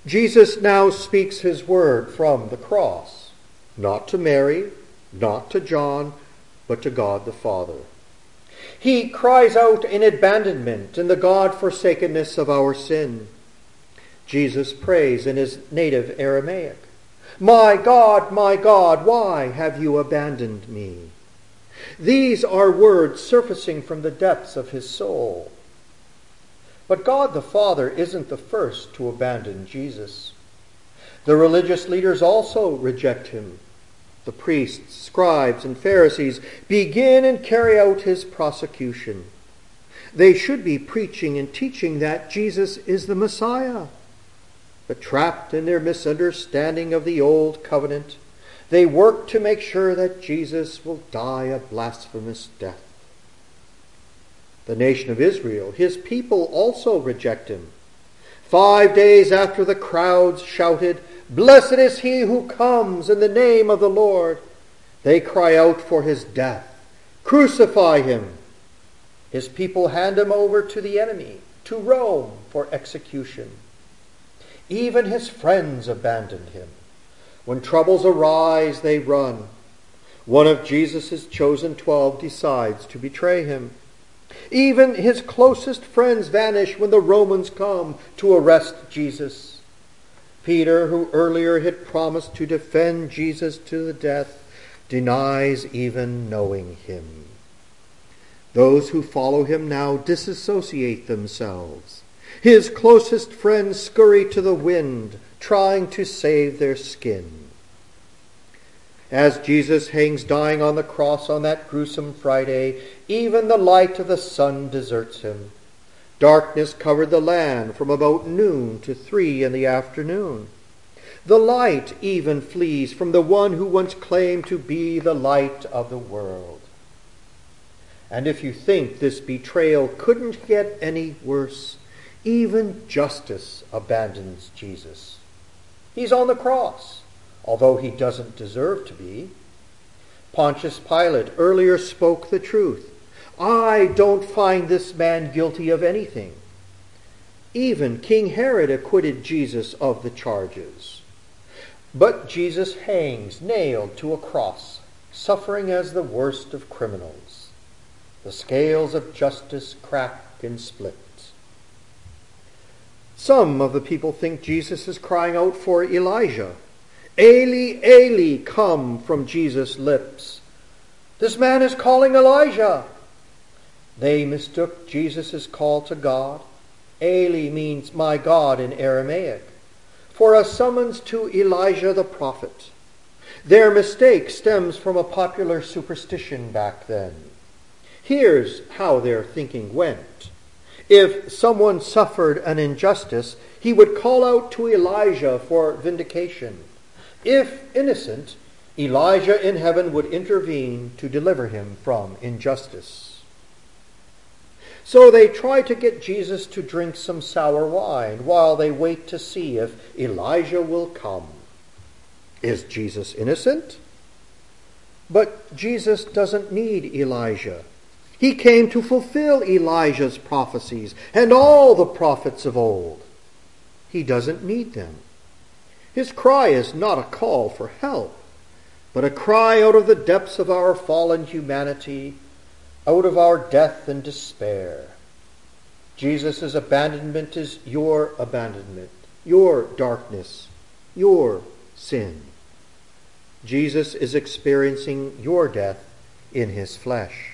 Jesus now speaks his word from the cross, not to Mary, not to John, but to God the Father. He cries out in abandonment in the God-forsakenness of our sin. Jesus prays in his native Aramaic, my God, why have you abandoned me?" These are words surfacing from the depths of his soul. But God the Father isn't the first to abandon Jesus. The religious leaders also reject him. The priests, scribes, and Pharisees begin and carry out his prosecution. They should be preaching and teaching that Jesus is the Messiah. But trapped in their misunderstanding of the old covenant, they work to make sure that Jesus will die a blasphemous death. The nation of Israel, his people, also reject him. 5 days after the crowds shouted, "Blessed is he who comes in the name of the Lord," they cry out for his death. "Crucify him!" His people hand him over to the enemy, to Rome, for execution. Even his friends abandon him. When troubles arise, they run. One of Jesus' chosen 12 decides to betray him. Even his closest friends vanish when the Romans come to arrest Jesus. Peter, who earlier had promised to defend Jesus to the death, denies even knowing him. Those who follow him now disassociate themselves. His closest friends scurry to the wind, trying to save their skin. As Jesus hangs dying on the cross on that gruesome Friday, even the light of the sun deserts him. Darkness covered the land from about noon to 3 in the afternoon. The light even flees from the one who once claimed to be the light of the world. And if you think this betrayal couldn't get any worse, even justice abandons Jesus. He's on the cross, although he doesn't deserve to be. Pontius Pilate earlier spoke the truth. "I don't find this man guilty of anything." Even King Herod acquitted Jesus of the charges. But Jesus hangs nailed to a cross, suffering as the worst of criminals. The scales of justice crack and split. Some of the people think Jesus is crying out for Elijah. "Eli, Eli," come from Jesus' lips. This man is calling Elijah. They mistook Jesus' call to God. Eli means "my God" in Aramaic, for a summons to Elijah the prophet. Their mistake stems from a popular superstition back then. Here's how their thinking went. If someone suffered an injustice, he would call out to Elijah for vindication. If innocent, Elijah in heaven would intervene to deliver him from injustice. So they try to get Jesus to drink some sour wine while they wait to see if Elijah will come. Is Jesus innocent? But Jesus doesn't need Elijah. He came to fulfill Elijah's prophecies and all the prophets of old. He doesn't need them. His cry is not a call for help, but a cry out of the depths of our fallen humanity, out of our death and despair. Jesus' abandonment is your abandonment, your darkness, your sin. Jesus is experiencing your death in his flesh.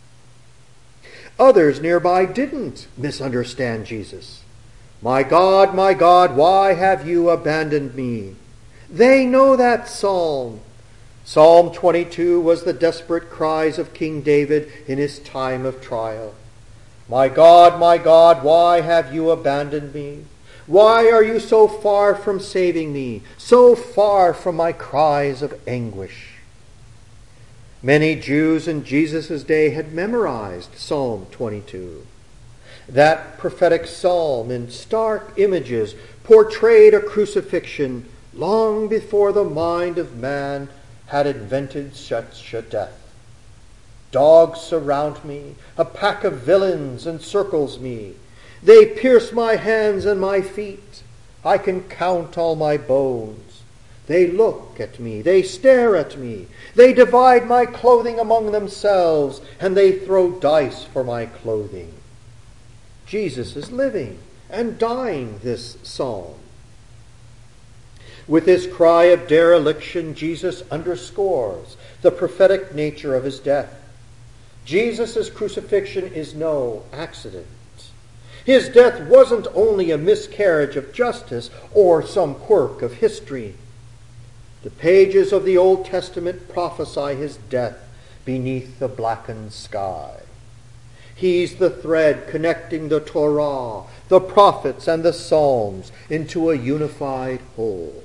Others nearby didn't misunderstand Jesus. My God, why have you abandoned me?" They know that psalm. Psalm 22 was the desperate cries of King David in his time of trial. My God, why have you abandoned me? Why are you so far from saving me, so far from my cries of anguish?" Many Jews in Jesus' day had memorized Psalm 22. That prophetic psalm in stark images portrayed a crucifixion long before the mind of man had invented such a death. Dogs surround me, a pack of villains encircles me. They pierce my hands and my feet. I can count all my bones. They look at me. They stare at me. They divide my clothing among themselves, and they throw dice for my clothing. Jesus is living and dying this psalm. With his cry of dereliction, Jesus underscores the prophetic nature of his death. Jesus' crucifixion is no accident. His death wasn't only a miscarriage of justice or some quirk of history. The pages of the Old Testament prophesy his death beneath the blackened sky. He's the thread connecting the Torah, the prophets, and the Psalms into a unified whole.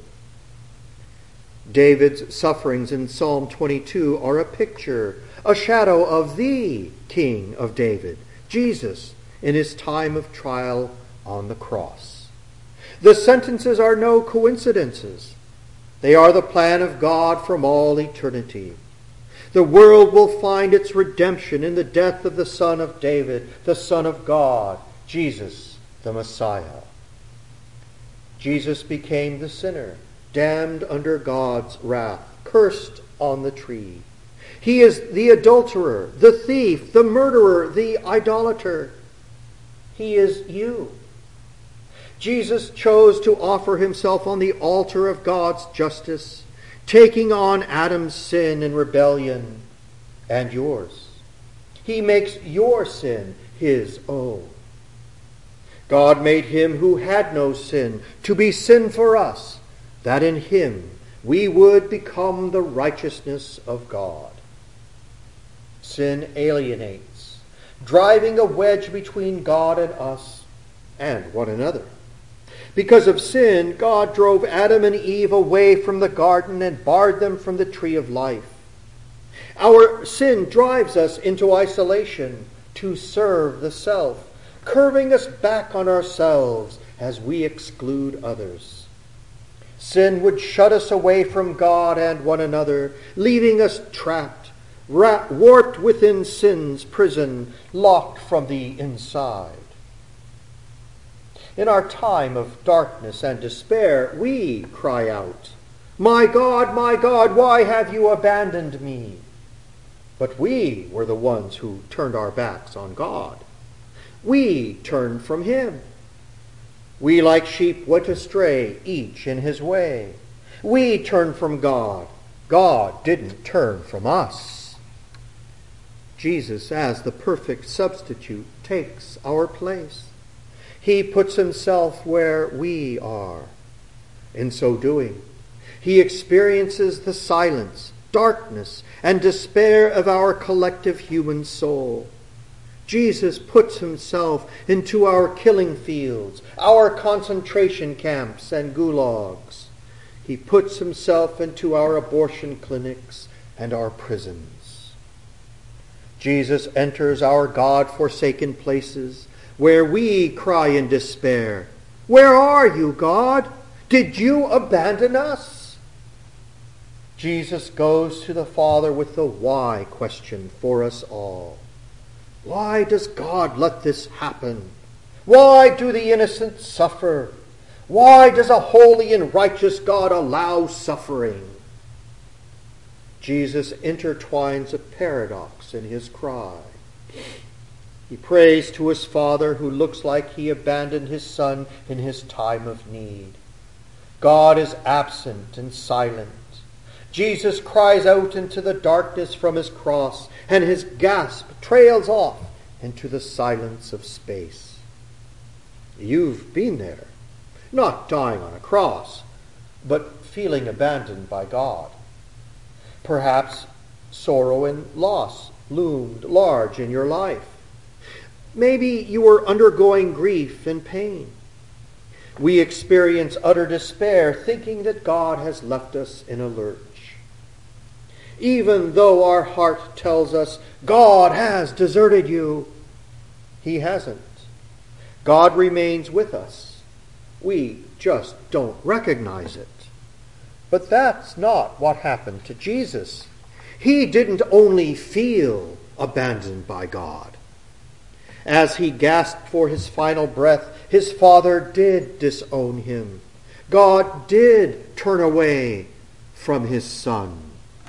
David's sufferings in Psalm 22 are a picture, a shadow of the King of David, Jesus, in his time of trial on the cross. The sentences are no coincidences. They are the plan of God from all eternity. The world will find its redemption in the death of the Son of David, the Son of God, Jesus, the Messiah. Jesus became the sinner, damned under God's wrath, cursed on the tree. He is the adulterer, the thief, the murderer, the idolater. He is you. Jesus chose to offer himself on the altar of God's justice, taking on Adam's sin and rebellion and yours. He makes your sin his own. God made him who had no sin to be sin for us, that in him we would become the righteousness of God. Sin alienates, driving a wedge between God and us and one another. Because of sin, God drove Adam and Eve away from the garden and barred them from the tree of life. Our sin drives us into isolation to serve the self, curving us back on ourselves as we exclude others. Sin would shut us away from God and one another, leaving us trapped, warped within sin's prison, locked from the inside. In our time of darkness and despair, we cry out, my God, why have you abandoned me?" But we were the ones who turned our backs on God. We turned from him. We, like sheep, went astray, each in his way. We turned from God. God didn't turn from us. Jesus, as the perfect substitute, takes our place. He puts himself where we are. In so doing, he experiences the silence, darkness, and despair of our collective human soul. Jesus puts himself into our killing fields, our concentration camps and gulags. He puts himself into our abortion clinics and our prisons. Jesus enters our God-forsaken places, where we cry in despair, "Where are you, God? Did you abandon us?" Jesus goes to the Father with the why question for us all. Why does God let this happen? Why do the innocent suffer? Why does a holy and righteous God allow suffering? Jesus intertwines a paradox in his cry. He prays to his Father, who looks like he abandoned his Son in his time of need. God is absent and silent. Jesus cries out into the darkness from his cross, and his gasp trails off into the silence of space. You've been there, not dying on a cross, but feeling abandoned by God. Perhaps sorrow and loss loomed large in your life. Maybe you were undergoing grief and pain. We experience utter despair, thinking that God has left us in a lurch. Even though our heart tells us God has deserted you, he hasn't. God remains with us. We just don't recognize it. But that's not what happened to Jesus. He didn't only feel abandoned by God. As he gasped for his final breath, his Father did disown him. God did turn away from his Son.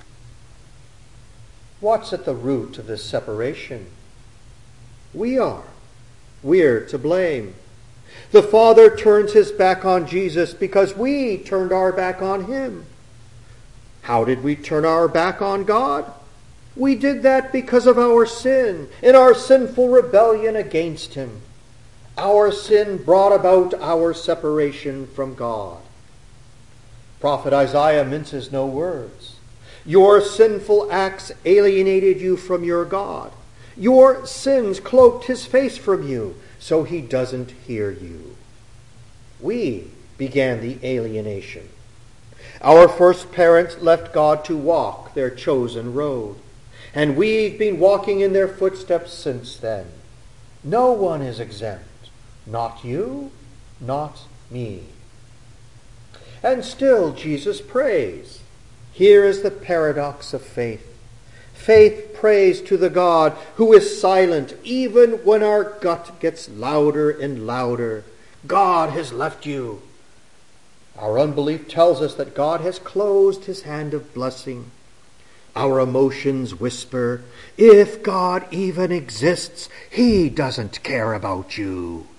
What's at the root of this separation? We are. We're to blame. The Father turns his back on Jesus because we turned our back on him. How did we turn our back on God? We did that because of our sin and our sinful rebellion against him. Our sin brought about our separation from God. Prophet Isaiah minces no words. Your sinful acts alienated you from your God. Your sins cloaked his face from you, so he doesn't hear you. We began the alienation. Our first parents left God to walk their chosen road, and we've been walking in their footsteps since then. No one is exempt. Not you, not me. And still Jesus prays. Here is the paradox of faith. Faith prays to the God who is silent even when our gut gets louder and louder. God has left you. Our unbelief tells us that God has closed his hand of blessing. Our emotions whisper, if God even exists, he doesn't care about you.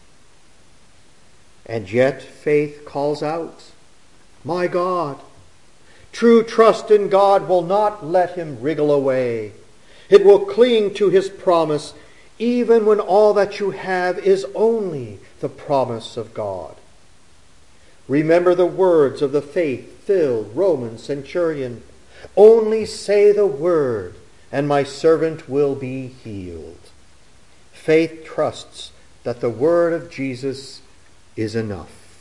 And yet faith calls out, my God. True trust in God will not let him wriggle away. It will cling to his promise even when all that you have is only the promise of God. Remember the words of the faith-filled Roman centurion. Only say the word, and my servant will be healed. Faith trusts that the word of Jesus is enough.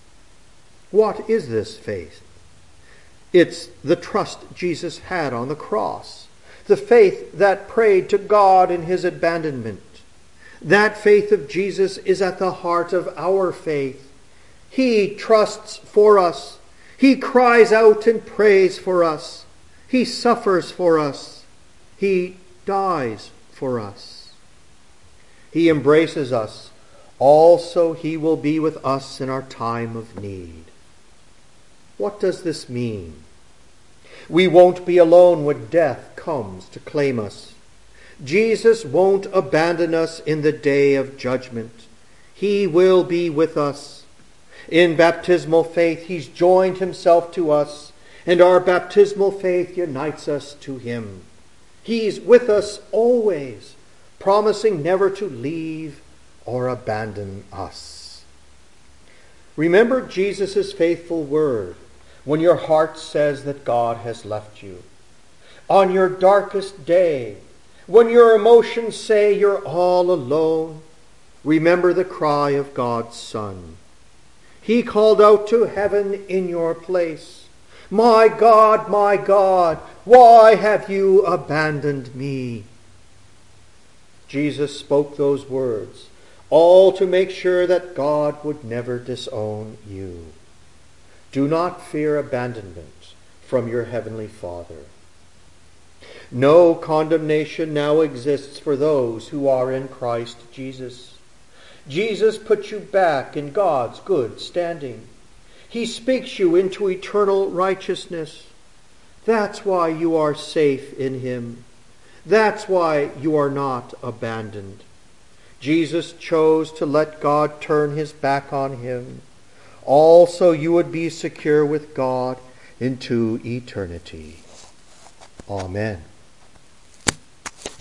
What is this faith? It's the trust Jesus had on the cross, the faith that prayed to God in his abandonment. That faith of Jesus is at the heart of our faith. He trusts for us. He cries out and prays for us. He suffers for us. He dies for us. He embraces us. Also, he will be with us in our time of need. What does this mean? We won't be alone when death comes to claim us. Jesus won't abandon us in the day of judgment. He will be with us. In baptismal faith, he's joined himself to us, and our baptismal faith unites us to him. He's with us always, promising never to leave or abandon us. Remember Jesus' faithful word when your heart says that God has left you. On your darkest day, when your emotions say you're all alone, remember the cry of God's Son. He called out to heaven in your place, my God, why have you abandoned me? Jesus spoke those words, all to make sure that God would never disown you. Do not fear abandonment from your heavenly Father. No condemnation now exists for those who are in Christ Jesus. Jesus puts you back in God's good standing. He speaks you into eternal righteousness. That's why you are safe in him. That's why you are not abandoned. Jesus chose to let God turn his back on him, all so you would be secure with God into eternity. Amen.